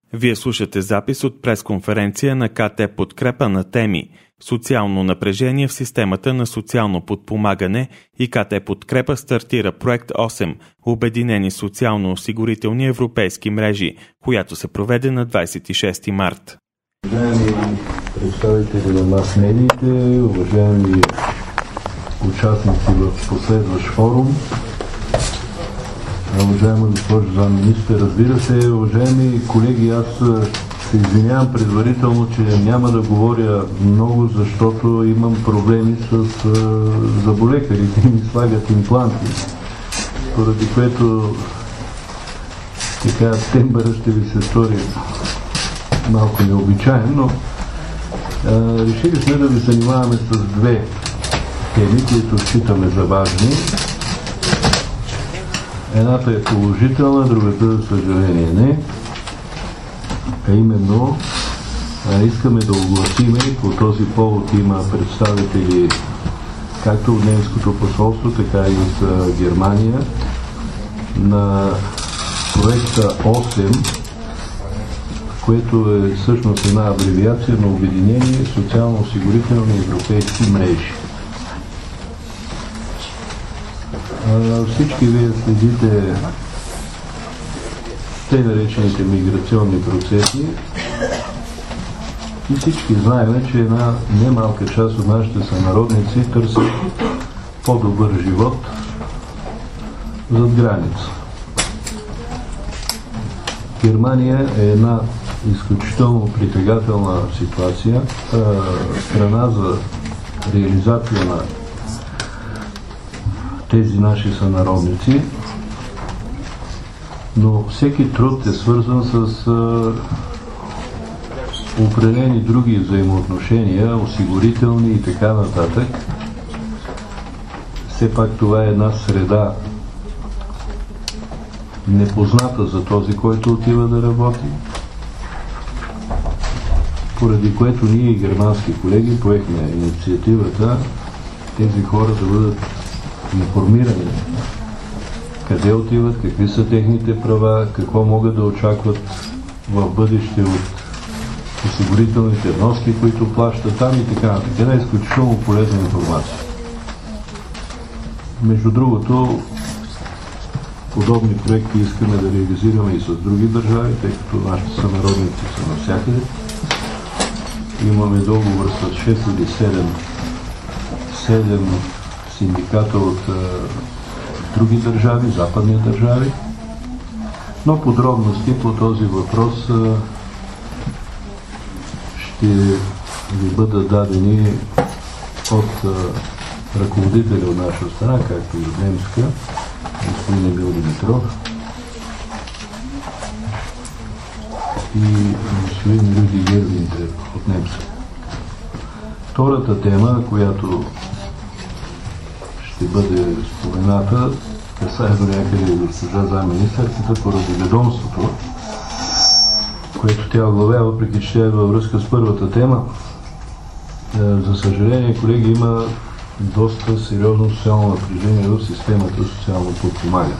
Вие слушате запис от пресконференция на КТ Подкрепа на теми социално напрежение в системата на социално подпомагане и КТ Подкрепа стартира проект 8 Обединени социално-осигурителни европейски мрежи, която се проведе на 26 март. Уважаеми представители на мас-медиите, уважаеми участници в последващ форум, уважаема госпожо замминистър, разбира се, уважаеми колеги, аз се извинявам предварително, че няма да говоря много, защото имам проблеми с заболекарите и ми слагат импланти, поради което така тембъра ще ви се стори малко необичаен, но решили сме да ви занимаваме с две теми, които считаме за важни. Едната е положителна, другата, за съжаление, не. А именно, искаме да огласиме, и по този повод има представители както от немското посолство, така и от Германия, на проекта 8, което е всъщност една абревиация на Обединени социално-осигурителни европейски мрежи. Всички вие следите те наречените миграционни процеси и всички знаем, че една немалка част от нашите сънародници търсят по-добър живот зад граница. Германия е една изключително притегателна ситуация, страна за реализация на тези наши сънародници, но всеки труд е свързан с определени други взаимоотношения, осигурителни и така нататък. Все пак това е една среда непозната за този, който отива да работи, поради което ние и германски колеги поехме инициативата тези хора да бъдат информирани къде отиват, какви са техните права, какво могат да очакват в бъдеще от осигурителните вноски, които плащат там и така нататък. Една изключително полезна информация. Между другото, подобни проекти искаме да реализираме и с други държави, тъй като нашите сънародници са навсякъде. Имаме договор с 6 или 7 синдиката от други държави, западни държави, но подробности по този въпрос ще ви бъдат дадени от ръководителя от наша страна, както и от немска, господин Емил Димитров и господин Люди Гервинтер от немска. Втората тема, която ще бъде спомената, касае до някъде госпожа замминистърката поради ведомството, което тя оглавява, въпреки че тя е във връзка с първата тема. За съжаление, колеги, има доста сериозно социално напрежение в системата социално подпомагане,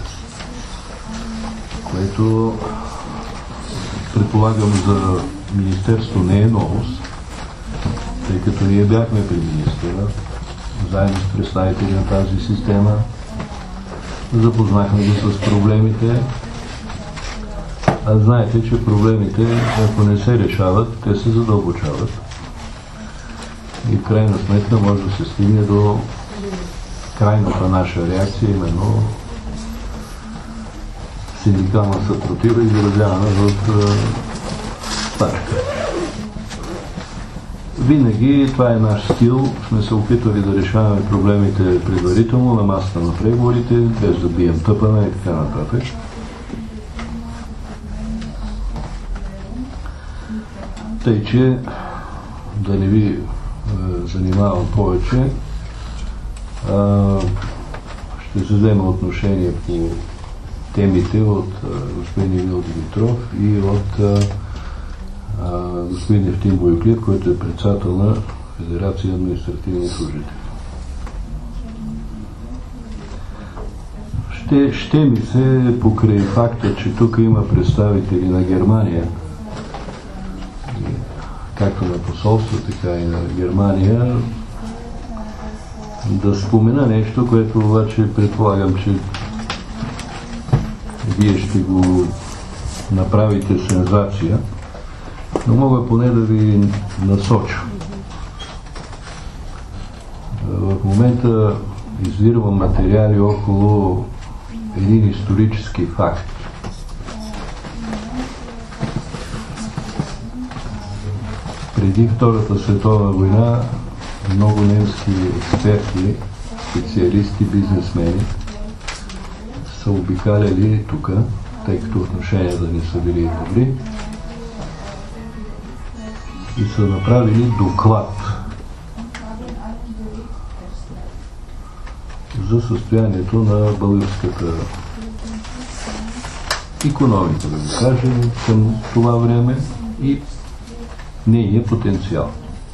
което предполагам за Министерство не е новост, тъй като ние бяхме при министъра, заедно с представители на тази система, запознахме го с проблемите. А знаете, че проблемите, ако не се решават, те се задълбочават. И в крайна сметка може да се стигне до крайната наша реакция, именно синдикална съпротива, изразявана в стачка. Винаги, това е наш стил, сме се опитвали да решаваме проблемите предварително на масата на преговорите, без да бием тъпана и така нататък. Тъй, че да не ви занимавам повече, ще се взема отношение по темите от господин Емил Димитров и от господин Евтим Бойоклиев, който е председател на Федерация административни служители. Ще ми се покрай факта, че тук има представители на Германия, както на посолство, така и на Германия, да спомена нещо, което обаче предполагам, че вие ще го направите сензация, но мога поне да ви насоча. В момента издирвам материали около един исторически факт. Преди Втората световна война много немски експерти, специалисти, бизнесмени са обикаляли тук, тъй като отношенията ни са били добри, и са направили доклад за състоянието на българската икономика, да го кажем, към това време и нейния потенциал.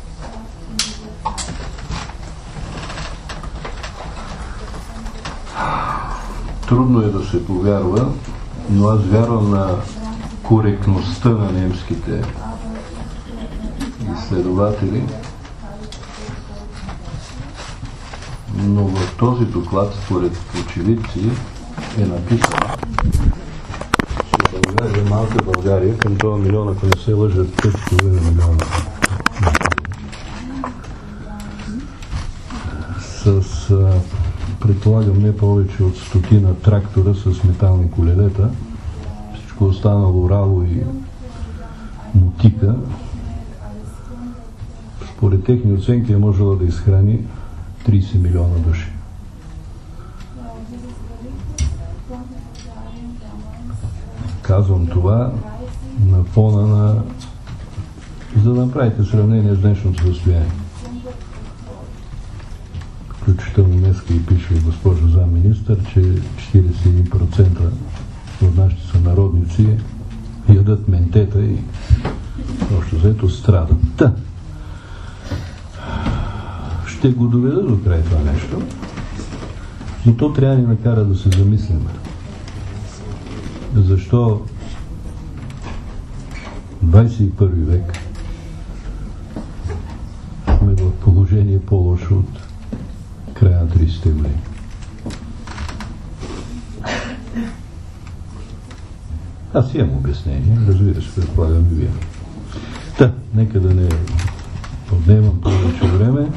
Трудно е да се повярва, но аз вярвам на коректността на немските изследователи, но в този доклад, според очевидци, е написано, че България, малка България, към това милион, ако не се лъжат, 5,5 милиона, с предполагам не повече от 100 трактора с метални колелета, всичко останало рало и мотика, според техни оценки е можела да изхрани 30 милиона души. Казвам това на фона на... за да направите сравнение с днешното състояние. Включително днеска и пише госпожо замминистър, че 41% от нашите сънародници ядат ментета и общо взето страдат. Та, ще го доведа до край това нещо, но то трябва да ни накара да се замислим. Защо 21 век сме в положение по-лошо от края на 30-те години. Аз имам обяснение, разбира се, предполагам и вие. Та, нека да не отнемам повече време.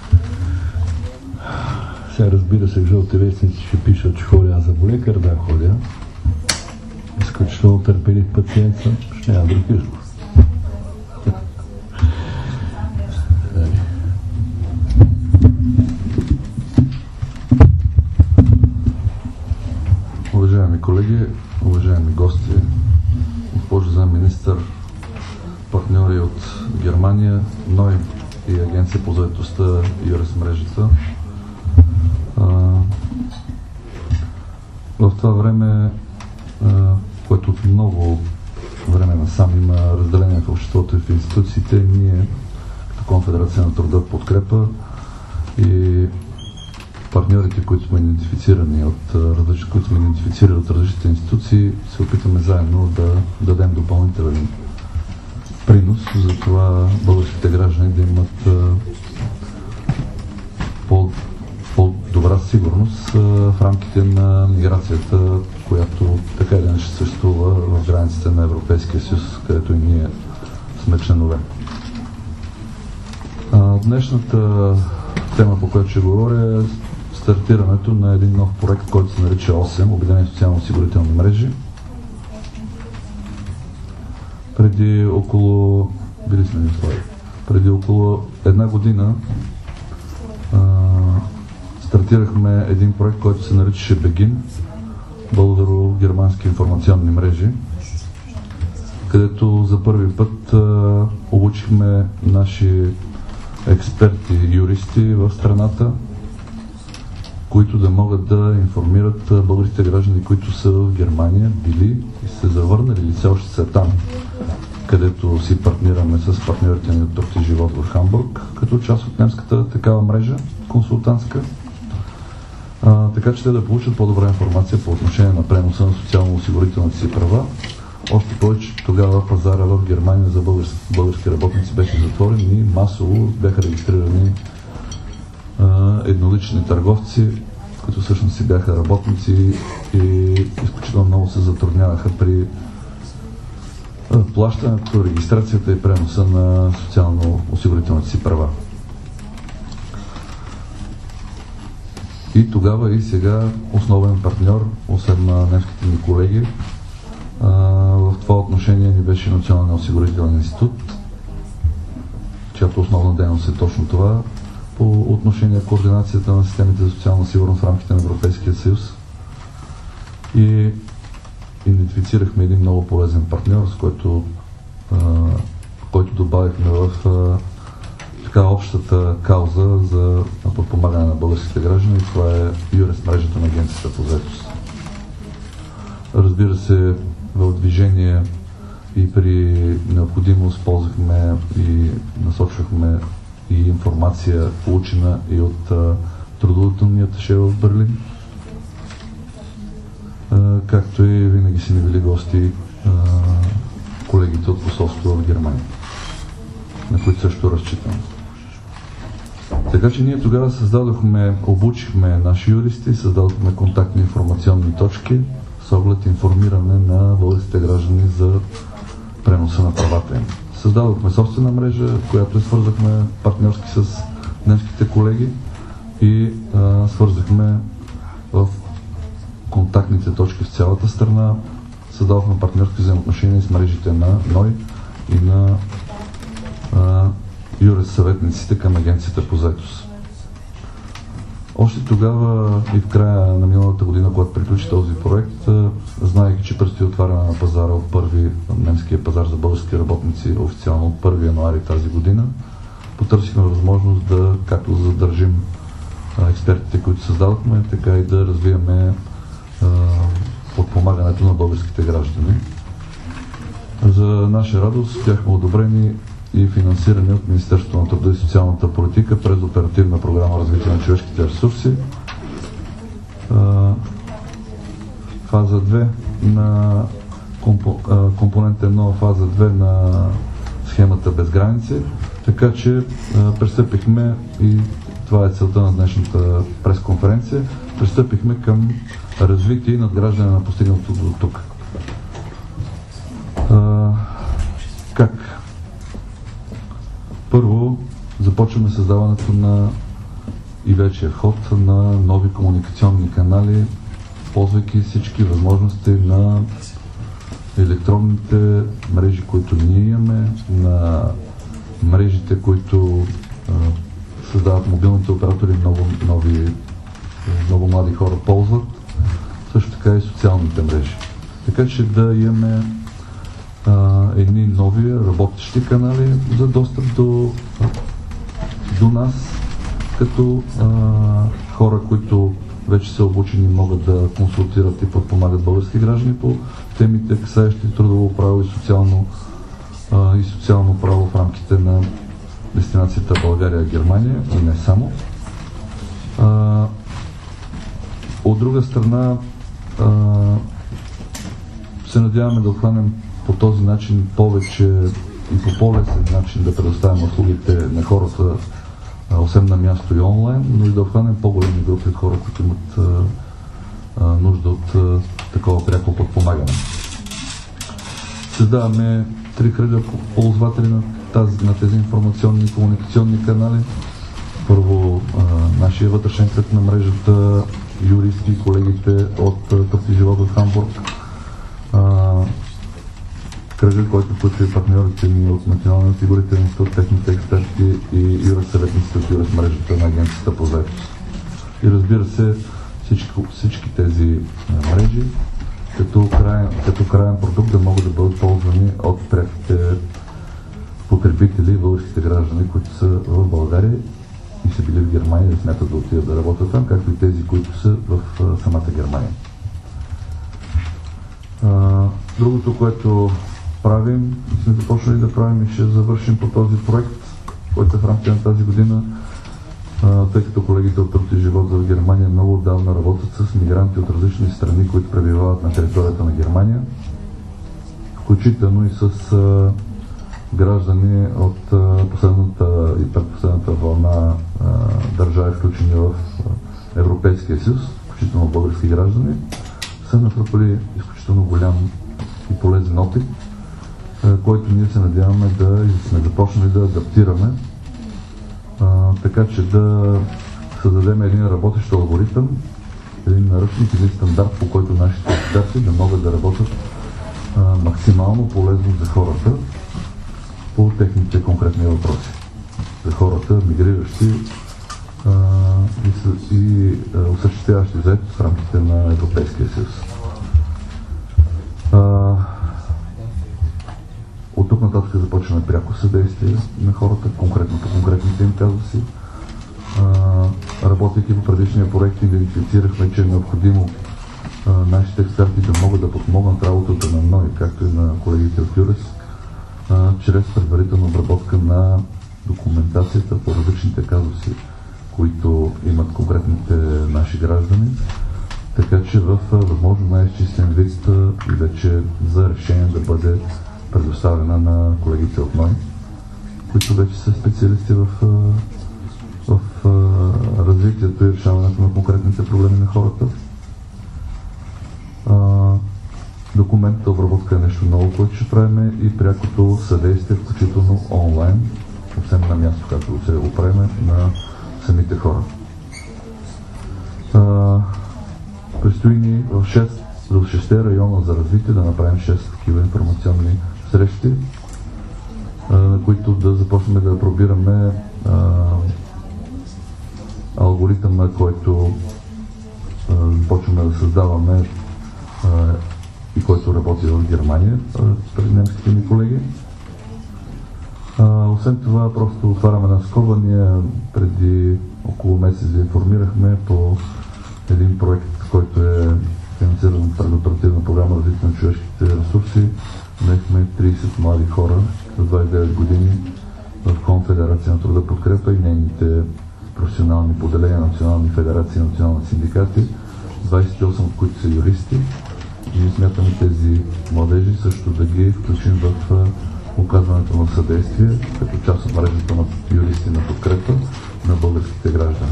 Сега, разбира се, в жълте вестници ще пишат, че ходя аз за болекар, да ходя. Изключително търпелив пациент съм, ще няма друг избор. Уважаеми колеги, уважаеми гости, госпожо замминистър, партньори от Германия, НОИ и Агенция по заетостта и Юрисмрежата. В това време, което от много време насам има разделение в обществото и в институциите, ние като Конфедерация на труда подкрепа и партньорите, които сме идентифицирани от различните институции, се опитаме заедно да дадем допълнителен принос за това българските граждани да имат по-добра сигурност в рамките на миграцията, която така или иначе съществува в границите на Европейския съюз, където и ние сме членове. Днешната тема, по която ще говоря, е стартирането на един нов проект, който се нарича 8, Обединени социално-осигурителни мрежи. Преди около една година стартирахме един проект, който се наричаше БЕГИН, българо-германски информационни мрежи, където за първи път обучихме наши експерти, юристи в страната, които да могат да информират българските граждани, които са в Германия, били и се завърнали или все още са там, където си партнираме с партньорите ни от Труд и живот в Хамбург, като част от немската такава мрежа, консултантска. Така че те да получат по-добра информация по отношение на преноса на социално-осигурителните си права Още повече, тогава пазара в Германия за български работници беше затворен и масово бяха регистрирани еднолични търговци, които всъщност си бяха работници и изключително много се затрудняваха при плащането, регистрацията и преноса на социално-осигурителните си права. И тогава и сега основен партньор, освен на немските ни колеги, в това отношение ни беше Националния осигурителен институт, чиято основна дейност е точно това по отношение координацията на системите за социална сигурност в рамките на Европейския съюз. И идентифицирахме един много полезен партньор, с който добавихме в така общата кауза за подпомагане на българските граждани. Това е ЮРЕС, мрежата на Агенцията по заетост. Разбира се, в движение и при необходимост ползвахме и насочвахме и информация, получена и от трудовото ни аташе в Берлин, както и винаги си ни били гости колегите от посолството в Германия, на които също разчитам. Така че ние тогава обучихме наши юристи, създадохме контактни информационни точки с оглед информиране на българските граждани за преноса на правата им. Създадохме собствена мрежа, в която свързахме партньорски с немските колеги и свързахме в контактните точки в цялата страна. Създадохме партньорски взаимоотношения с мрежите на НОИ и на ЮРЕС съветниците към Агенцията по заетост. Още тогава и в края на миналата година, когато приключи този проект, знаейки, че предстои отваряне на пазара от първи немския пазар за български работници официално от 1 януари тази година, потърсихме възможност да както задържим експертите, които създадохме, така и да развиваме подпомагането на българските граждани. За наша радост бяхме одобрени и финансирани от Министерството на труда и социалната политика през оперативна програма развитие на човешките ресурси. Фаза 2 на компонент 1, фаза 2 на схемата без граници. Така че пристъпихме, и това е целта на днешната пресконференция, пристъпихме към развитие и надграждане на постигнатото до тук. Как? Първо, започваме създаването на и вече е вход на нови комуникационни канали, ползвайки всички възможности на електронните мрежи, които ние имаме, на мрежите, които създават мобилните оператори, много млади хора ползват, също така и социалните мрежи. Така че да имаме едни нови работещи канали за достъп до нас, като хора, които вече са обучени, могат да консултират и подпомагат български граждани по темите, касаещи трудово право и социално право в рамките на дестинацията България-Германия и не само. От друга страна, се надяваме да обхванем по този начин повече и по по-лесен начин да предоставим услугите на хората, освен на място и онлайн, но и да обхванем по-големи групи от хора, които имат нужда от такова пряко подпомагане. Създаваме 3 кръга ползватели на тези информационни и комуникационни канали. Първо, нашия вътрешен кръг на мрежата, юристи и колегите от Труд и живот в Хамбург. Кръга, който включва и партньорите ни от Националния осигурителен институт, техните експерти и ЮРЕС съветниците от ЮРЕС мрежата на Агенцията по заетост. И разбира се, всички тези мрежи като краен продукт да могат да бъдат ползвани от преките потребители и българските граждани, които са в България и са били в Германия и смятат да отидат да работят там, както и тези, които са в самата Германия. Другото, което правим, сме започнали да правим и ще завършим по този проект, който е в рамките на тази година, тъй като колегите от Труд и живот в Германия много отдавна работят с мигранти от различни страни, които пребивават на територията на Германия, включително и с граждани от последната и предпоследната вълна държави, включени в Европейския съюз, включително български граждани, са натрупали изключително голям и полезен опит, който ние се надяваме да сме започнали да адаптираме, така че да създадем един работещ алгоритъм, един наръчник или стандарт, по който нашите експерти да могат да работят максимално полезно за хората по техните конкретни въпроси. За хората, мигриращи и осъществяващи заетост в рамките на Европейския съюз. От тук нататък започваме пряко съдействие на хората, конкретно по конкретните им казуси. Работейки по предишния проект, идентифицирахме, че е необходимо нашите експерти да могат да подпомогнат работата на НОИ, както и на колегите от ЮРЕС, чрез предварителна обработка на документацията по различните казуси, които имат конкретните наши граждани, така че в възможно най-изчистен вид и вече за решение да бъде предоставена на колегите от НОИ, които вече са специалисти в развитието и решаването на конкретните проблеми на хората. Документната обработка е нещо ново, което ще правим, и прякото съдействие, включително онлайн, съвсем на място, както се го правим на самите хора. Предстои ни в 6 района за развитие да направим 6 такива информационни срещи, на които да започнем да пробираме алгоритъма, който започваме да създаваме и който работи в Германия пред немските ни колеги. Освен това, просто отваряме една скоба. Ние преди около месец ви информирахме по един проект, който е финансиран от Оперативна програма развитие на човешките ресурси. Наехме 30 млади хора за 29 години в Конфедерация на труда подкрепа и нейните професионални поделения, национални федерации, национални синдикати, 28 от които са юристи. И ние смятаме тези младежи също да ги включим в оказването на съдействие, като част от мрежата на юристи на подкрепа на българските граждани.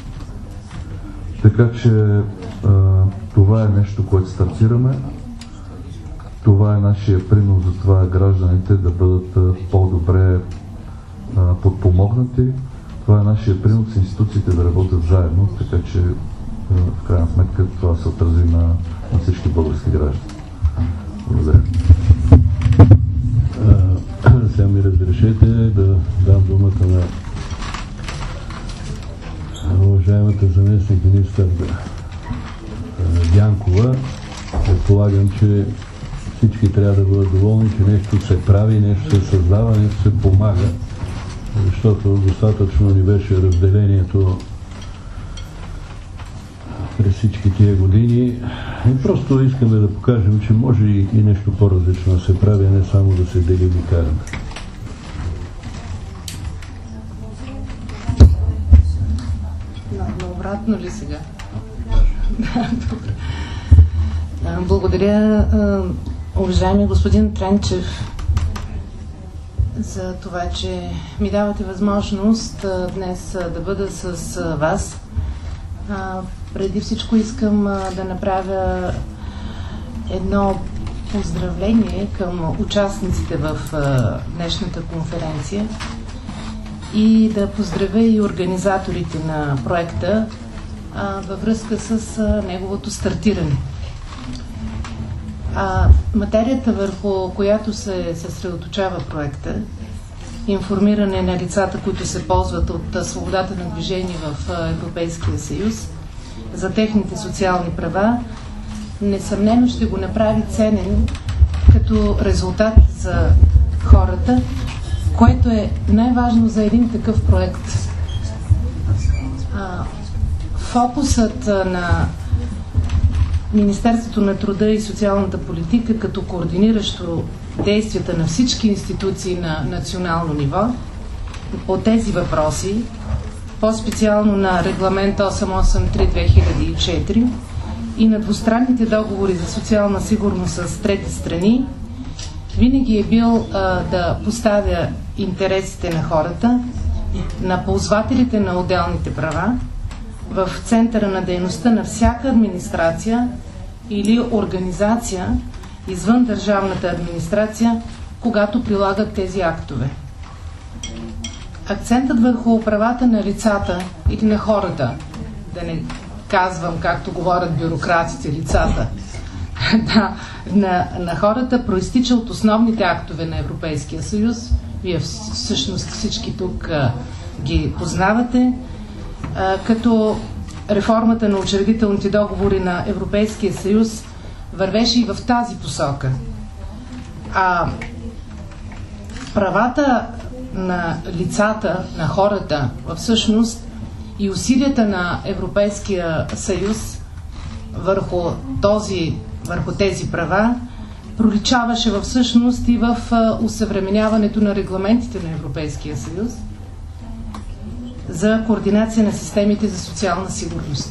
Така че това е нещо, което стартираме. Това е нашия принос за това гражданите да бъдат по-добре подпомогнати. Това е нашия принос институциите да работят заедно, така че в крайна сметка това се отрази на всички български граждани. Благодаря. Сега ми разрешете да дам думата на уважаемата заместник министър Дянкова. Предполагам, че всички трябва да бъдат доволни, че нещо се прави, нещо се създава, нещо се помага, защото достатъчно ни беше разделението през всички тия години. И просто искаме да покажем, че може и нещо по-различно да се прави, а не само да се делим и караме. Обратно ли сега? Благодаря, уважаеми господин Тренчев, за това, че ми давате възможност днес да бъда с вас. Преди всичко искам да направя едно поздравление към участниците в днешната конференция и да поздравя и организаторите на проекта във връзка с неговото стартиране. Материята, върху която се съсредоточава проекта, информиране на лицата, които се ползват от свободата на движение в Европейския съюз, за техните социални права, несъмнено ще го направи ценен като резултат за хората, което е най-важно за един такъв проект. Фокусът на Министерството на труда и социалната политика като координиращо действията на всички институции на национално ниво по тези въпроси, по-специално на Регламент 883/2004 и на двустранните договори за социална сигурност с трети страни, винаги е бил да поставя интересите на хората, на ползвателите на отделните права в центъра на дейността на всяка администрация или организация извън държавната администрация, когато прилагат тези актове. Акцентът върху правата на лицата или на хората, да не казвам, както говорят бюрократите, лицата, на хората проистича от основните актове на Европейския съюз. Вие всъщност всички тук ги познавате, като реформата на учредителните договори на Европейския съюз вървеше и в тази посока. Правата на лицата, на хората, всъщност и усилията на Европейския съюз върху тези права проличаваше всъщност и в усъвременяването на регламентите на Европейския съюз за координация на системите за социална сигурност.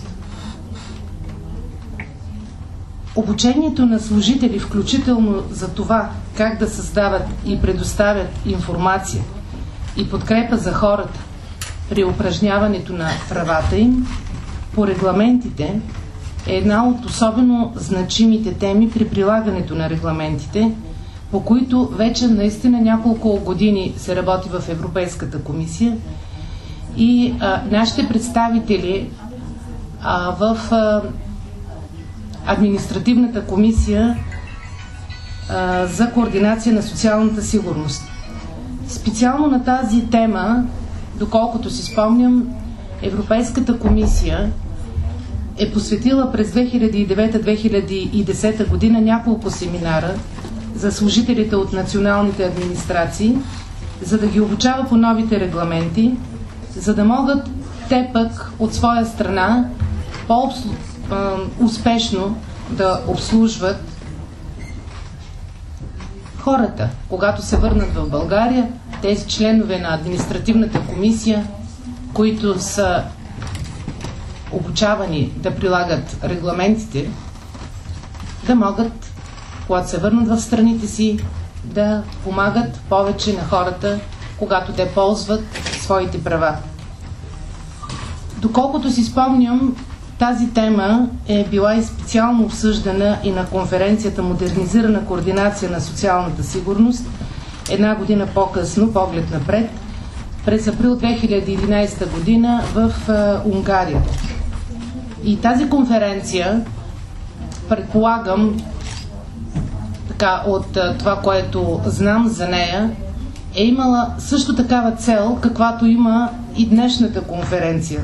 Обучението на служители, включително за това как да създават и предоставят информация и подкрепа за хората при упражняването на правата им по регламентите, е една от особено значимите теми при прилагането на регламентите, по които вече наистина няколко години се работи в Европейската комисия и нашите представители в Административната комисия за координация на социалната сигурност. Специално на тази тема, доколкото си спомням, Европейската комисия е посветила през 2009-2010 година няколко семинара за служителите от националните администрации, за да ги обучава по новите регламенти, за да могат те пък от своя страна по-успешно да обслужват хората. Когато се върнат в България, тези членове на административната комисия, които са обучавани да прилагат регламентите, да могат, когато се върнат в страните си, да помагат повече на хората, когато те ползват своите права. Доколкото си спомням, тази тема е била и специално обсъждана и на конференцията Модернизирана координация на социалната сигурност една година по-късно, поглед напред, през април 2011 година в Унгария. И тази конференция, предполагам, така от това, което знам за нея, е имала също такава цел, каквато има и днешната конференция.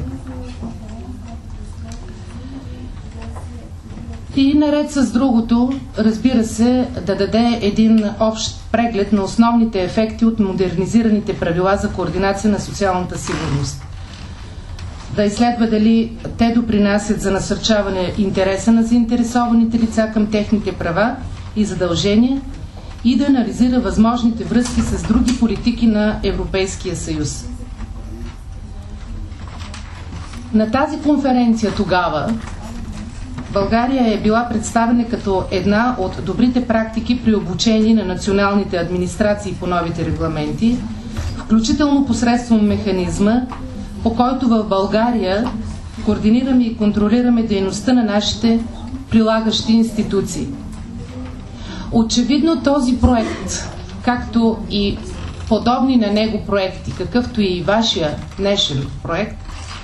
И наред с другото, разбира се, да даде един общ преглед на основните ефекти от модернизираните правила за координация на социалната сигурност. Да изследва дали те допринасят за насърчаване интереса на заинтересованите лица към техните права и задължения и да анализира възможните връзки с други политики на Европейския съюз. На тази конференция тогава България е била представена като една от добрите практики при обучение на националните администрации по новите регламенти, включително посредством механизма, по който в България координираме и контролираме дейността на нашите прилагащи институции. Очевидно този проект, както и подобни на него проекти, какъвто и вашия днешен проект,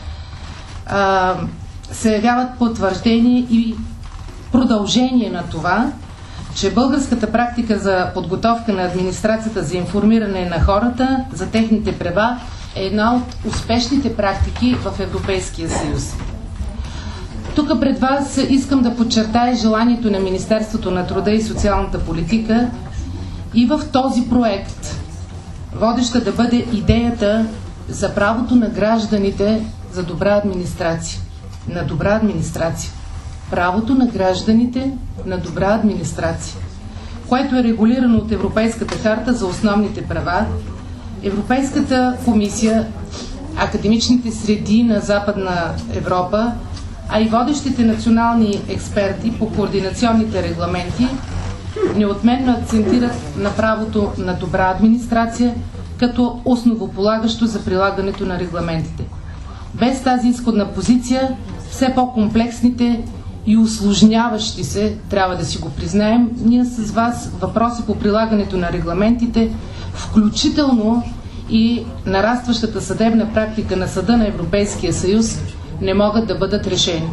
се явяват потвърждение и продължение на това, че българската практика за подготовка на администрацията за информиране на хората за техните права е една от успешните практики в Европейския съюз. Тук пред вас искам да подчертая желанието на Министерството на труда и социалната политика и в този проект водеща да бъде идеята за правото на гражданите за добра администрация. На добра администрация. Правото на гражданите на добра администрация, което е регулирано от Европейската харта за основните права, Европейската комисия, академичните среди на Западна Европа, а и водещите национални експерти по координационните регламенти неотменно акцентират на правото на добра администрация като основополагащо за прилагането на регламентите. Без тази изходна позиция, все по-комплексните и усложняващи се, трябва да си го признаем, ние с вас въпроси по прилагането на регламентите, включително и нарастващата съдебна практика на Съда на Европейския съюз, не могат да бъдат решени.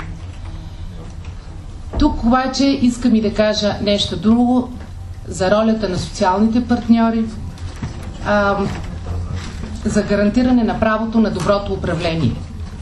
Тук обаче искам и да кажа нещо друго за ролята на социалните партньори, за гарантиране на правото на доброто управление.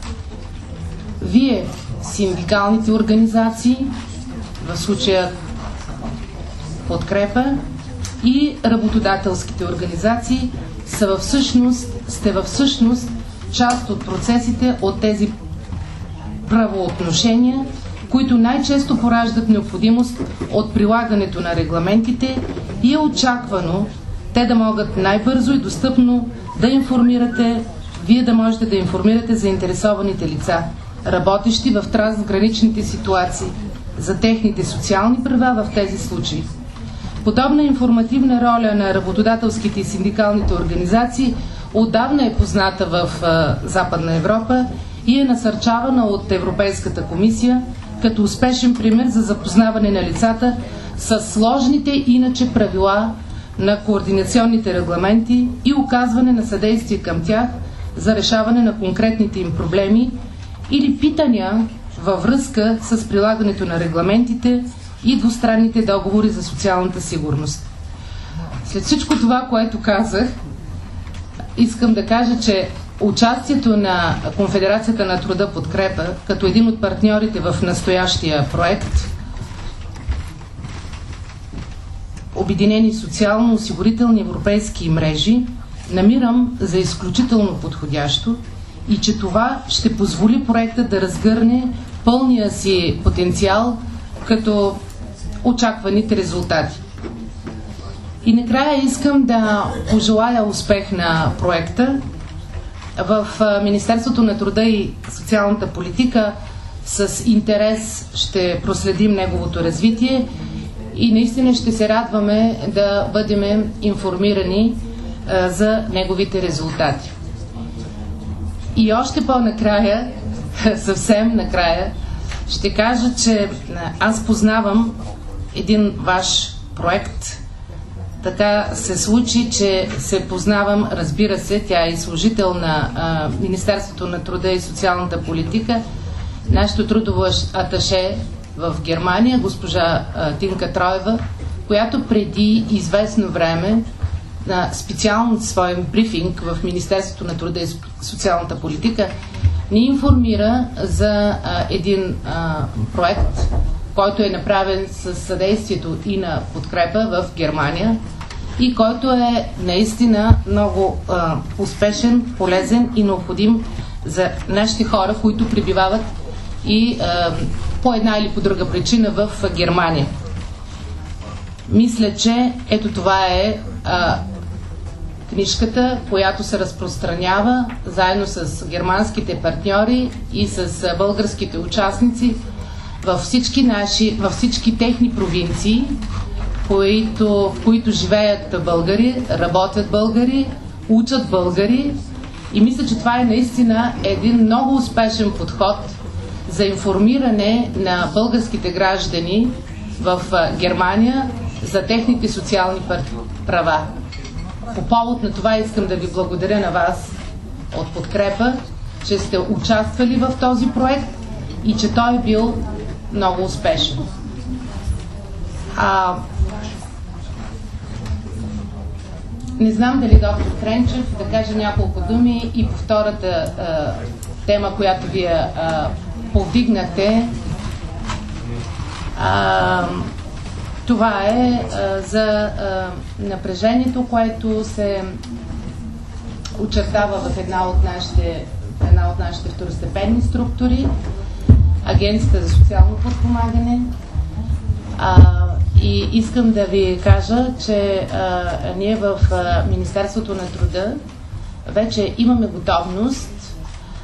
Вие, синдикалните организации, в случая Подкрепа, и работодателските организации сте във всъщност част от процесите от тези правоотношения, които най-често пораждат необходимост от прилагането на регламентите и е очаквано те да могат най-бързо и достъпно да информирате, вие да можете да информирате заинтересованите лица, работещи в трансграничните ситуации, за техните социални права в тези случаи. Подобна информативна роля на работодателските и синдикалните организации отдавна е позната в Западна Европа и е насърчавана от Европейската комисия като успешен пример за запознаване на лицата с сложните иначе правила на координационните регламенти и оказване на съдействие към тях за решаване на конкретните им проблеми или питания във връзка с прилагането на регламентите и двустранните договори за социалната сигурност. След всичко това, което казах, искам да кажа, че участието на Конфедерацията на труда Подкрепа като един от партньорите в настоящия проект Обединени социално-осигурителни европейски мрежи намирам за изключително подходящо и че това ще позволи проекта да разгърне пълния си потенциал като очакваните резултати. И накрая искам да пожелая успех на проекта. В Министерството на труда и социалната политика с интерес ще проследим неговото развитие и наистина ще се радваме да бъдем информирани за неговите резултати. И още по-накрая, съвсем накрая, ще кажа, че аз познавам един ваш проект. Така се случи, че се познавам, разбира се, тя е и служител на Министерството на труда и социалната политика, нашето трудово аташе в Германия, госпожа Тинка Троева, която преди известно време на специално свой брифинг в Министерството на труда и социалната политика ни информира за един проект, който е направен със съдействието и на Подкрепа в Германия и който е наистина много успешен, полезен и необходим за нашите хора, които пребивават и по една или по друга причина в Германия. Мисля, че ето това е книжката, която се разпространява заедно с германските партньори и с българските участници във всички техни провинции, в които живеят българи, работят българи, учат българи и мисля, че това е наистина един много успешен подход за информиране на българските граждани в Германия за техните социални права. По повод на това искам да ви благодаря на вас от Подкрепа, че сте участвали в този проект и че той е бил много успешен. Не знам дали доктор Кренчев да каже няколко думи и по втората тема, която вие повдигнахте. Това е за напрежението, което се очертава в една от нашите второстепенни структури, Агенцията за социално подпомагане. И искам да ви кажа, че ние в Министерството на труда вече имаме готовност.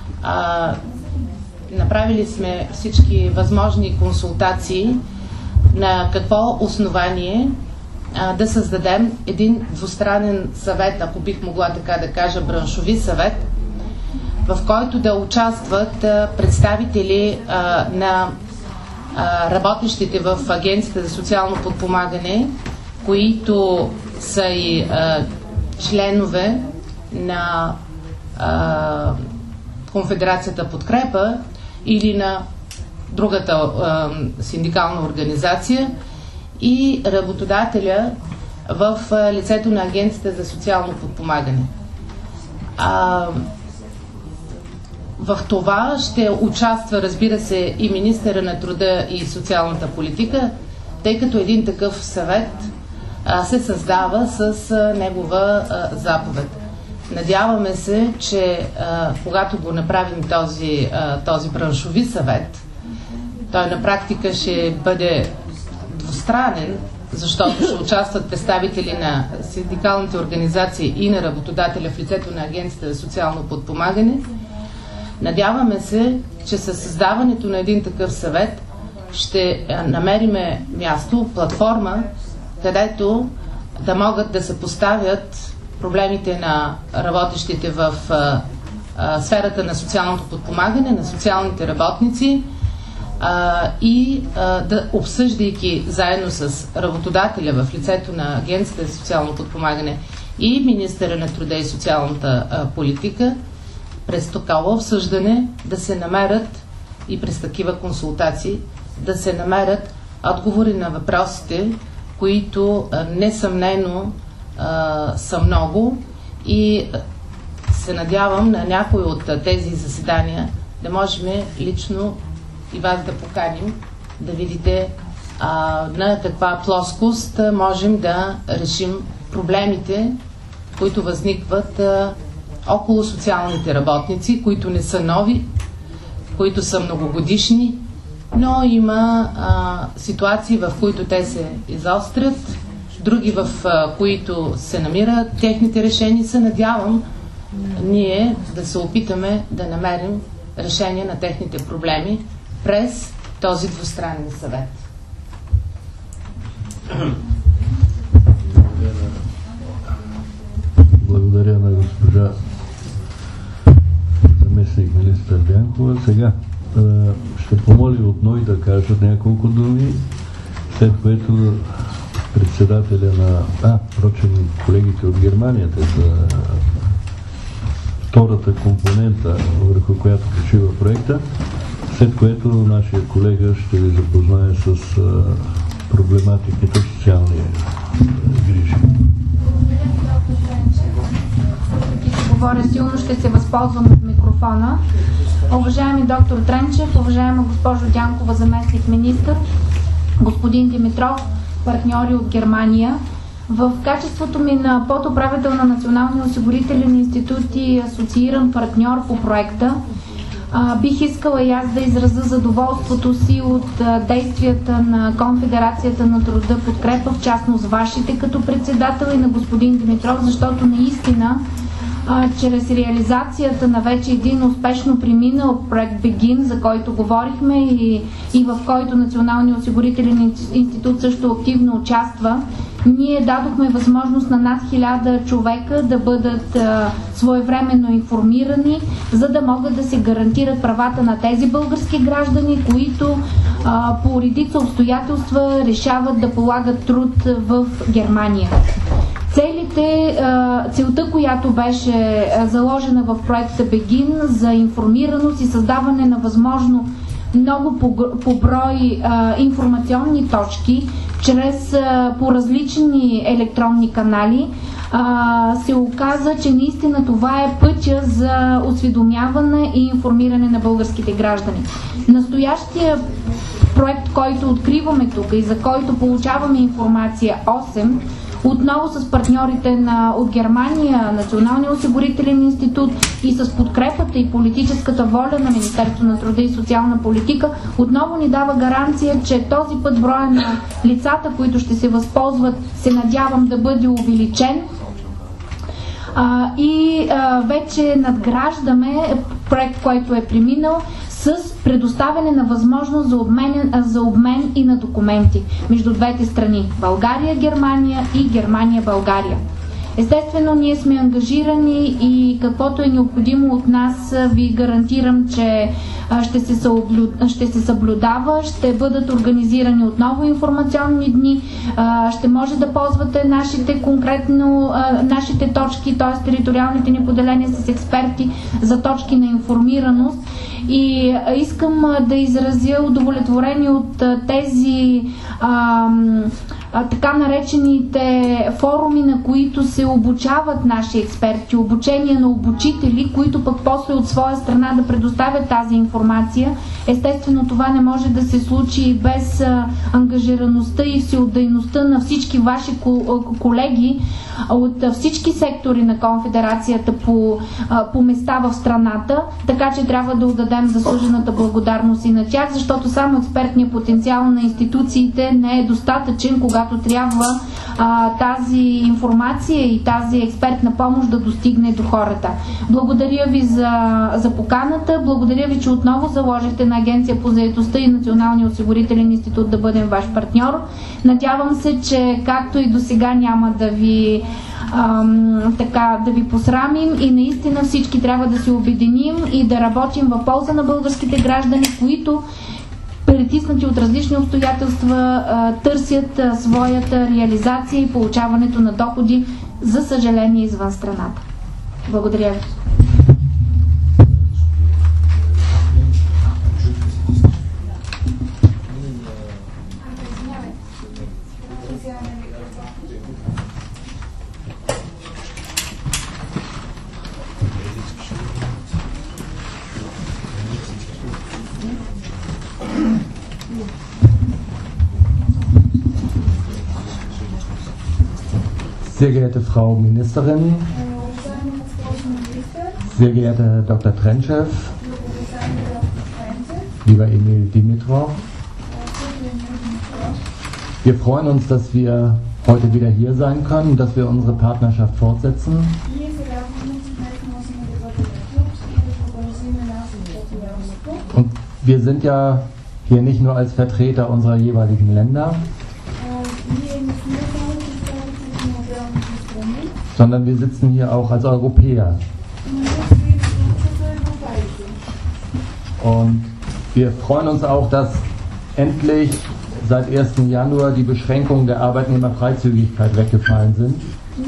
Направили сме всички възможни консултации на какво основание да създадем един двустранен съвет, ако бих могла така да кажа, браншови съвет, в който да участват представители на работещите в Агенцията за социално подпомагане, които са и членове на Конфедерацията Подкрепа или на другата синдикална организация, и работодателя в лицето на Агенцията за социално подпомагане. В това ще участва, разбира се, и министъра на труда и социалната политика, тъй като един такъв съвет се създава с негова заповед. Надяваме се, че когато го направим този браншови съвет, той на практика ще бъде двустранен, защото ще участват представители на синдикалните организации и на работодателя в лицето на Агенцията за социално подпомагане. Надяваме се, че със създаването на един такъв съвет ще намериме място, платформа, където да могат да се поставят проблемите на работещите в сферата на социалното подпомагане, на социалните работници, и да, обсъждайки заедно с работодателя в лицето на Агенцията за социално подпомагане и министъра на труда и социалната политика, през такова обсъждане да се намерят и през такива консултации да се намерят отговори на въпросите, които несъмнено са много, и се надявам на някои от тези заседания да можем лично и вас да поканим, да видите на каква плоскост можем да решим проблемите, които възникват около социалните работници, които не са нови, които са многогодишни, но има ситуации, в които те се изострят, други, в които се намират техните решения. Се надявам ние да се опитаме да намерим решение на техните проблеми през този двустранен съвет. Благодаря на госпожа заместник министър Дянкова. Сега ще помоля от НОИ да кажат няколко думи, след което председателя на... впрочем, колегите от Германия, те са втората компонента, върху която почива проекта, след което нашия колега ще ви запознае с проблематиката социални грижи. Говоря силно, ще се възползвам от микрофона. Уважаеми доктор Тренчев, уважаема госпожо Дянкова, заместник министър, господин Димитров, партньори от Германия, в качеството ми на подуправител на Националния осигурителен институт и асоцииран партньор по проекта, бих искала и аз да изразя задоволството си от действията на Конфедерацията на труда Подкрепа, в частност вашите като председател, и на господин Димитров, защото наистина чрез реализацията на вече един успешно преминал проект Begin, за който говорихме и в който Националният осигурителен институт също активно участва, ние дадохме възможност на над 1000 човека да бъдат своевременно информирани, за да могат да се гарантират правата на тези български граждани, които по редица обстоятелства решават да полагат труд в Германия. Целта, която беше заложена в проекта Begin за информираност и създаване на възможно много по брой информационни точки по различни електронни канали, се оказа, че наистина това е пътя за осведомяване и информиране на българските граждани. Настоящия проект, който откриваме тук и за който получаваме информация 8, отново с партньорите от Германия, Националния осигурителен институт и с подкрепата и политическата воля на Министерството на труда и социална политика, отново ни дава гаранция, че този път броя на лицата, които ще се възползват, се надявам да бъде увеличен. Вече надграждаме проект, който е преминал с с предоставяне на възможност за обмен и на документи между двете страни – България-Германия и Германия-България. Естествено, ние сме ангажирани и каквото е необходимо от нас, ви гарантирам, че ще се съблюдава, ще бъдат организирани отново информационни дни, ще може да ползвате нашите точки, т.е. териториалните ни поделения с експерти за точки на информираност. И искам да изразя удовлетворение от тези така наречените форуми, на които се обучават наши експерти, обучение на обучители, които пък после от своя страна да предоставят тази информация. Естествено, това не може да се случи без ангажираността и всеотдайността на всички ваши колеги от всички сектори на конфедерацията по места в страната, така че трябва да отдадем заслужената благодарност и на тях, защото само експертният потенциал на институциите не е достатъчен, когато трябва тази информация и тази експертна помощ да достигне до хората. Благодаря ви за поканата, благодаря ви, че отново заложихте на Агенция по заетостта и Националния осигурителен институт да бъдем ваш партньор. Надявам се, че както и до сега няма да ви посрамим и наистина всички трябва да се обединим и да работим в полза на българските граждани, които притиснати от различни обстоятелства търсят своята реализация и получаването на доходи, за съжаление, извън страната. Благодаря ви. Sehr geehrte Frau Ministerin, sehr geehrter Herr Dr. Trentschew, lieber Emil Dimitrov, wir freuen uns, dass wir heute wieder hier sein können, dass wir unsere Partnerschaft fortsetzen. Und wir sind ja hier nicht nur als Vertreter unserer jeweiligen Länder, sondern wir sitzen hier auch als Europäer. Und wir freuen uns auch, dass endlich seit 1. Januar die Beschränkungen der Arbeitnehmerfreizügigkeit weggefallen sind.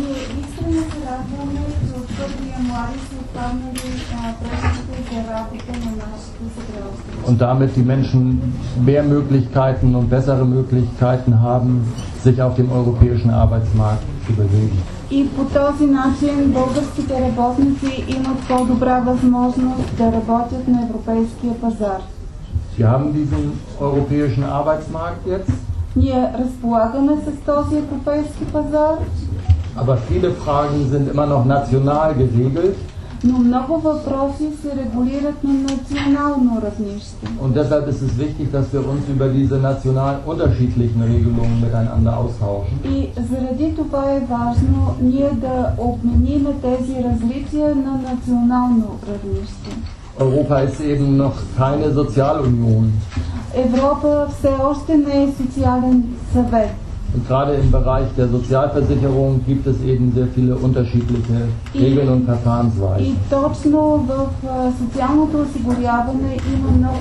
Und damit die Menschen mehr Möglichkeiten und bessere Möglichkeiten haben, sich auf dem europäischen Arbeitsmarkt zu bewegen. И по този начин българските работници имат по-добра възможност да работят на европейския пазар. Wir haben diesen europäischen Arbeitsmarkt jetzt. Ние разполагаме с този европейски пазар. Aber viele Fragen sind immer noch national geregelt. Но много въпроси се регулират на национално равнище. Und deshalb ist es wichtig, dass wir uns über diese national unterschiedlichen Regelungen miteinander austauschen. И заради това е важно ние да обмениме тези различия на национално равнище. Europa ist eben noch keine Sozialunion. Европа все още не е социален съвет. Und gerade im Bereich der Sozialversicherung gibt es eben sehr viele unterschiedliche Regeln und Verfahrensweisen. И точно в социалното осигуряване има много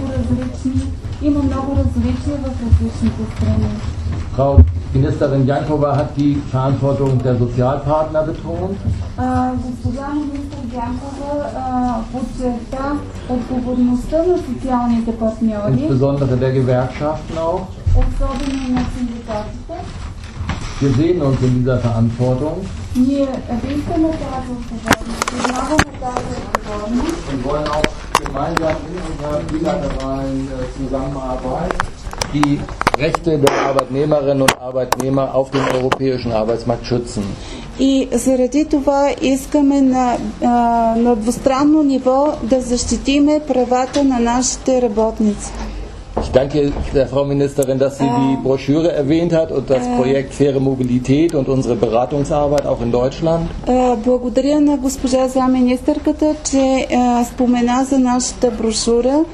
различия в различните страни. Frau Ministerin Jankova hat die Verantwortung der Sozialpartner betont. Госпожа министър Янкова подчерта отговорността на социалните партньори, insbesondere der Gewerkschaften auch. особено на синдикатите. Wir sehen uns in dieser Verantwortung. Ние виждаме тази отговорност, признаваме тази отговорност. Und wollen auch gemeinsam in unserer bilateralen Zusammenarbeit die Rechte der Arbeitnehmerinnen und Arbeitnehmer auf dem europäischen Arbeitsmarkt schützen. И заради това искаме на двустранно ниво да защитиме правата на нашите работници. Ich danke der Frau Ministerin, dass sie die Broschüre erwähnt hat und das Projekt Faire Mobilität und unsere Beratungsarbeit auch in Deutschland. Благодаря на госпожа заместник-министърката, че спомена за нашата брошура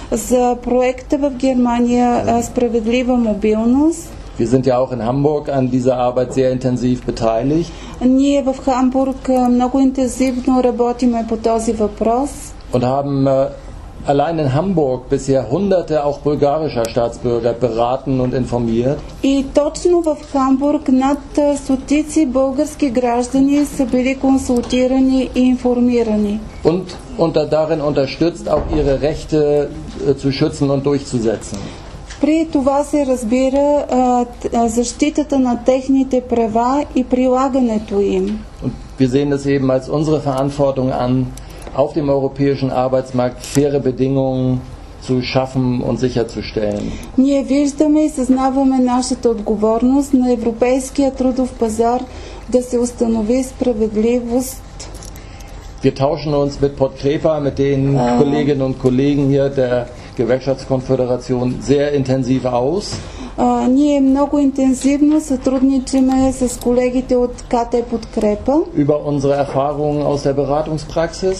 за проекта в Германия Справедлива мобилност. Wir sind ja auch in Hamburg an dieser Arbeit sehr intensiv beteiligt. Ние в Хамбург много интензивно работиме по този въпрос. Und haben allein in Hamburg bisher Hunderte auch bulgarischer Staatsbürger beraten und informiert. И точно в Хамбург над стотици български граждани са били консултирани и информирани. Und darin unterstützt, auch ihre Rechte zu schützen und durchzusetzen. При това се разбира защитата на техните права и прилагането им. Und wir sehen das eben als unsere Verantwortung an, auf dem europäischen Arbeitsmarkt faire Bedingungen zu schaffen und sicherzustellen. Ние виждаме и съзнаваме нашата отговорност на европейския трудов пазар да се установи справедливост. Wir tauschen uns mit Podkrepa, mit den Kolleginnen und Kollegen hier der Gewerkschaftskonföderation sehr intensiv aus. Ние много интензивно сътрудничиме с колегите от КТ Подкрепа. Über unsere Erfahrungen aus der Beratungspraxis.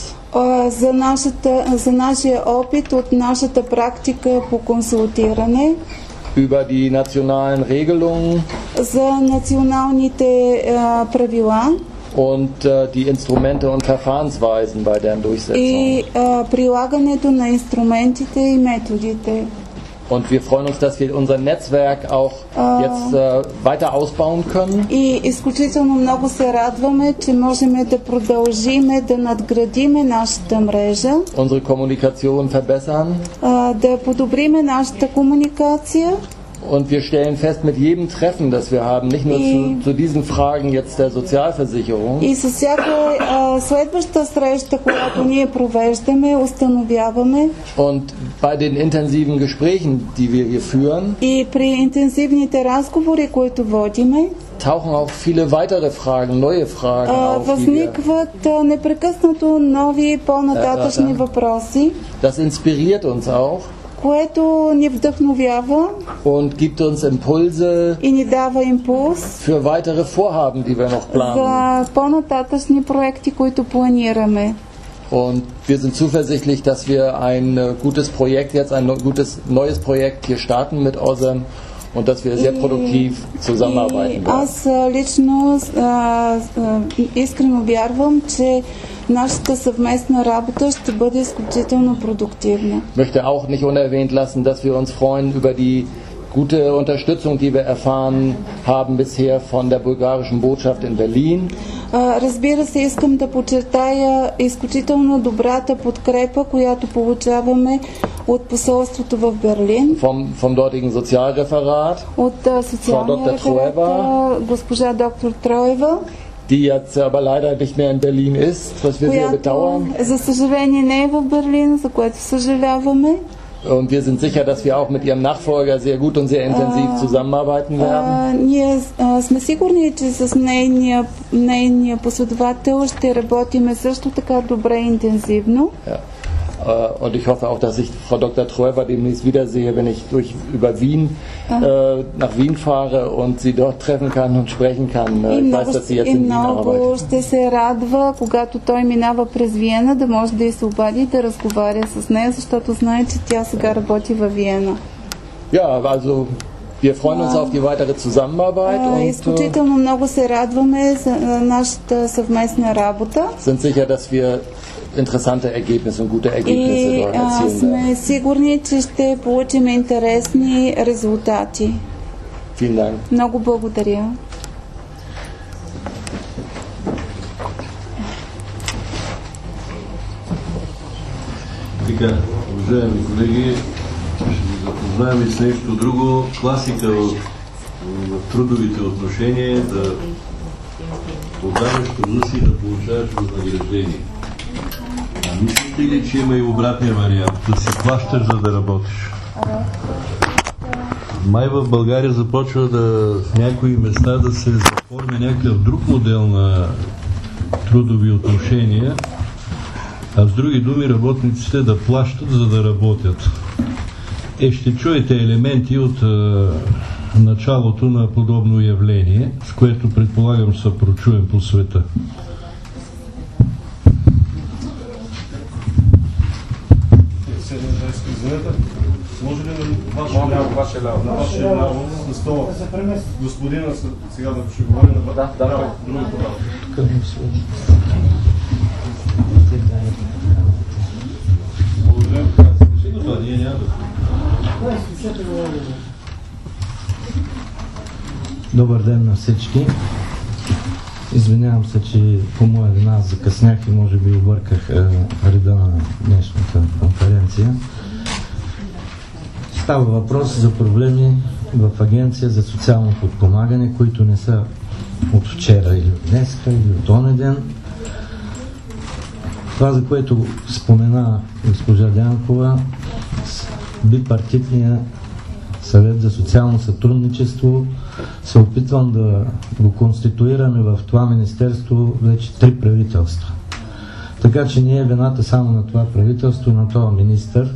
За нашия опит от нашата практика по консултиране. Über die nationalen Regelungen. За националните правила. Und die Instrumente und Verfahrensweisen bei deren Durchsetzung. И прилагането на инструментите и методите. Und wir freuen uns, dass wir unser Netzwerk auch jetzt weiter ausbauen können. И изключително много се радваме, че можем да продължиме да надградиме нашата мрежа. Unsere Kommunikation verbessern. Да подобриме нашата комуникация. Und wir stellen fest mit jedem Treffen, das wir haben, nicht nur zu diesen Fragen jetzt der Sozialversicherung. И със всяка следваща среща, която ние провеждаме, установяваме. Und bei den intensiven Gesprächen, die wir hier führen, и при интензивните разговори, които водиме, tauchen auch viele weitere Fragen, neue Fragen auf. Възникват непрекъснато нови по-нататъчни въпроси. Das inspiriert uns auch. Което ни вдъхновява und gibt uns Impulse и ни дава импулс für weitere Vorhaben, die wir noch planen. За по-нататъчни проекти, които планираме. Und wir sind zuversichtlich, dass wir ein gutes Projekt, jetzt ein gutes neues Projekt hier starten mit OSEM und dass wir sehr produktiv zusammenarbeiten werden. Аз лично искрено вярвам, че нашата съвместна работа ще бъде изключително продуктивна. Möchte auch nicht unerwähnt lassen, dass wir uns freuen über die gute Unterstützung, die wir erfahren haben bisher von der bulgarischen Botschaft in Berlin. Разбира се, искам да подчертая изключително добрата подкрепа, която получаваме от посолството в Берлин. Vom dortigen Sozialreferat. От социалния реферат, госпожа доктор Троева. Die jetzt aber leider nicht mehr in Berlin ist, was wir sehr bedauern. За съжаление не е в Берлин, за което съжаляваме. Und wir sind sicher, dass wir auch mit ihrem Nachfolger sehr gut und sehr intensiv zusammenarbeiten werden. Ние сме сигурни, че с нейния последовател ще работиме също така добре и интензивно. Ja. Und ich hoffe auch, dass ich Frau Dr. Treuber demnächst wiedersehe, wenn ich über Wien nach Wien fahre und sie dort treffen kann und sprechen kann. Ich weiß, dass sie jetzt in Wien arbeitet. Ще се радва, когато той минава през Виена, да може да й се обади и да разговаря с нея, защото знае, че тя сега работи във Виена. Ja, also wir freuen uns auf die weitere Zusammenarbeit изключително много се радваме за нашата съвместна работа. Sind sicher, dass wir interessante Ergebnisse und gute Ergebnisse dort erzielen werden. Сме сигурни, че ще получим интересни резултати. Vielen Dank. Много благодаря. Така, уважаеми колеги, ще ви запознаем и с нещо друго. Класика в трудовите отношения да подаваш труда си да получаваш възнаграждение. А мислите ли, че има и обратния вариант? Да си плащаш, за да работиш? Май в България започва в някои места да се заформя някакъв друг модел на трудови отношения, а с други думи работниците да плащат, за да работят. Ще чуете елементи от началото на подобно явление, с което предполагам ще се прочуем по света. Извинете, може ли на ваше ляво, на стола, господина сега да ще говори на другото ляво? Благодаря. Добър ден на всички. Извинявам се, че по моя вина закъснях и може би обърках реда на днешната конференция. Става въпрос за проблеми в Агенция за социално подпомагане, които не са от вчера или от днеска или от онзи ден. Това, за което спомена госпожа Дянкова, бипартитния съвет за социално сътрудничество, се опитвам да го конституираме в това министерство вече 3 правителства. Така че не е вината само на това правителство и на това министър.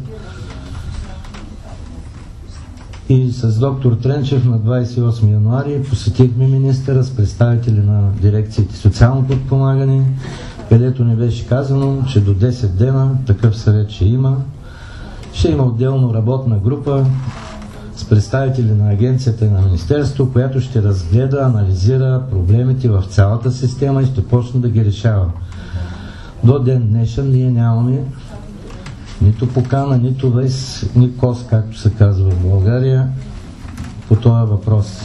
И с доктор Тренчев на 28 януари посетихме министъра с представители на дирекциите социално подпомагане, където ни беше казано, че до 10 дена такъв съвет ще има. Ще има отделно работна група с представители на агенцията и на министерство, която ще разгледа, анализира проблемите в цялата система и ще почне да ги решава. До ден днешен ние нямаме нито покана, нито вес, ни кос, както се казва в България, по този въпрос.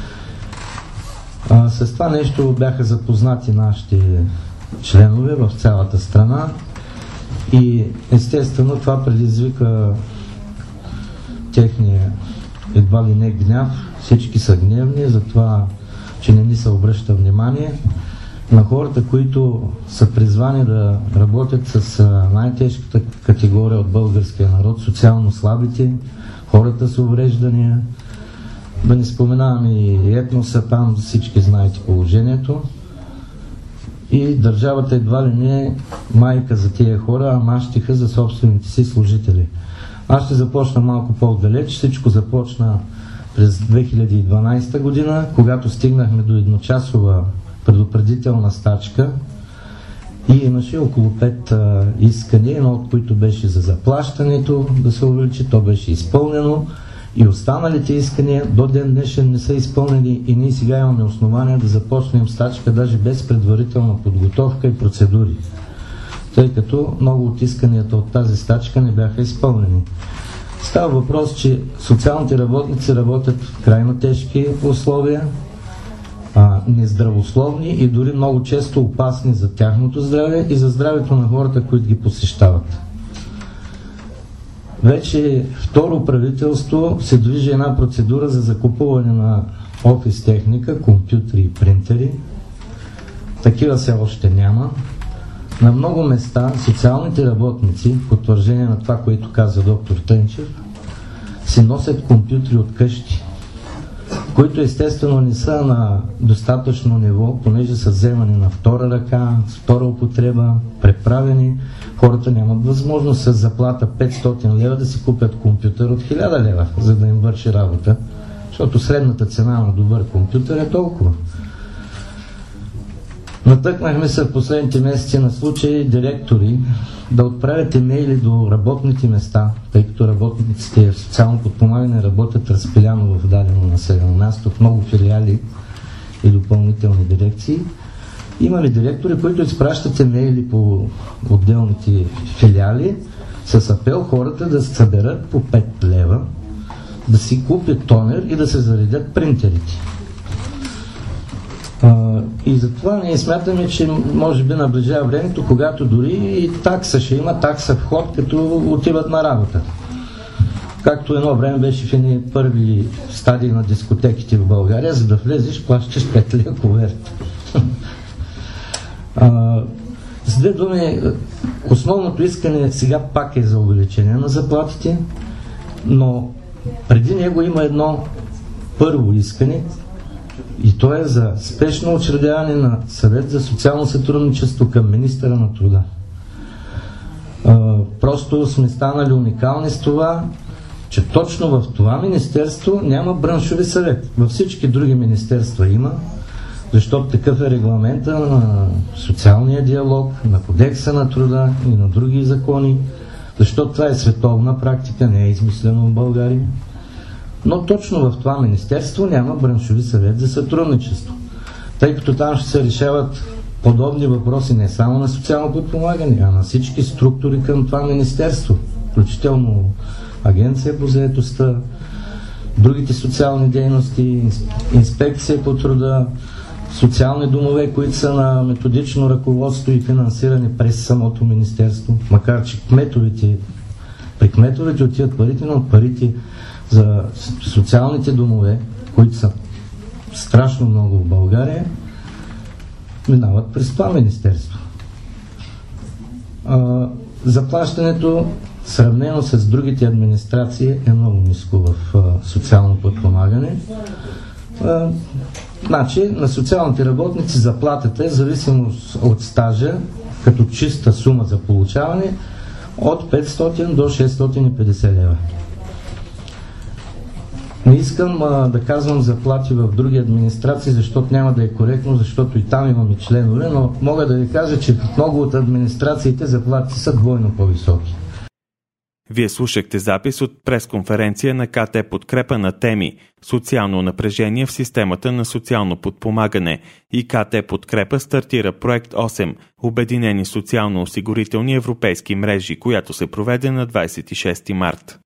С това нещо бяха запознати нашите членове в цялата страна и естествено това предизвика техния едва ли не гняв. Всички са гневни за това, че не ни се обръща внимание на хората, които са призвани да работят с най-тежката категория от българския народ, социално слабите, хората с увреждания. Да не споменавам и етноса, там всички знаете положението. И държавата едва ли не е майка за тия хора, а мащиха за собствените си служители. Аз ще започна малко по-далеч. Всичко започна през 2012 година, когато стигнахме до едночасова предупредителна стачка и имаше около 5 искания, едно от които беше за заплащането да се увеличи, то беше изпълнено и останалите искания до ден днешен не са изпълнени и ние сега имаме основания да започнем стачка даже без предварителна подготовка и процедури, тъй като много от исканията от тази стачка не бяха изпълнени. Става въпрос, че социалните работници работят в крайно тежки условия, нездравословни и дори много често опасни за тяхното здраве и за здравето на хората, които ги посещават. Вече второ правителство се движи една процедура за закупуване на офис техника, компютри и принтери. Такива все още няма. На много места социалните работници, потвърждение на това, което каза доктор Тенчев, си носят компютри от къщи, които естествено не са на достатъчно ниво, понеже са вземани на втора ръка, с втора употреба, преправени. Хората нямат възможност с заплата 500 лева да си купят компютър от 1000 лева, за да им върши работа, защото средната цена на добър компютър е толкова. Натъкнахме се в последните месеци на случаи директори да отправят имейли до работните места, тъй като работниците в социално подпомагане работят разпиляно в дадено населено място, в много филиали и допълнителни дирекции. Имаме директори, които изпращат имейли по отделните филиали с апел хората да съберат по 5 лева, да си купят тонер и да се заредят принтерите. И затова ние смятаме, че може би наближава времето, когато дори и такса ще има, такса вход, като отиват на работа. Както едно време беше в едни първи стадии на дискотеките в България, за да влезеш, плащаш 5 лева коверта. С две думи, основното искане сега пак е за увеличение на заплатите, но преди него има едно първо искане, и то е за спешно учредяване на съвет за социално сътрудничество към министъра на труда. Просто сме станали уникални с това, че точно в това министерство няма браншови съвет. Във всички други министерства има, защото такъв е регламента на социалния диалог, на кодекса на труда и на други закони. защото това е световна практика, не е измислено в България. Но точно в това министерство няма браншови съвет за сътрудничество, тъй като там ще се решават подобни въпроси не само на социално подпомагане, а на всички структури към това министерство, включително Агенция по заетостта, другите социални дейности, инспекция по труда, социални домове, които са на методично ръководство и финансиране през самото министерство, макар че при кметовете отиват парите, но парите за социалните домове, които са страшно много в България, минават през това министерство. Заплащането, сравнено с другите администрации, е много ниско в социално подпомагане. Значи, на социалните работници заплатата е зависимост от стажа, като чиста сума за получаване, от 500 до 650 лева. Не искам да казвам заплати в други администрации, защото няма да е коректно, защото и там имаме членове, но мога да ви кажа, че в много от администрациите заплати са двойно по-високи. Вие слушахте запис от пресконференция на КТ Подкрепа на теми «Социално напрежение в системата на социално подпомагане» и КТ Подкрепа стартира проект 8 Обединени социално-осигурителни европейски мрежи, която се проведе на 26 март.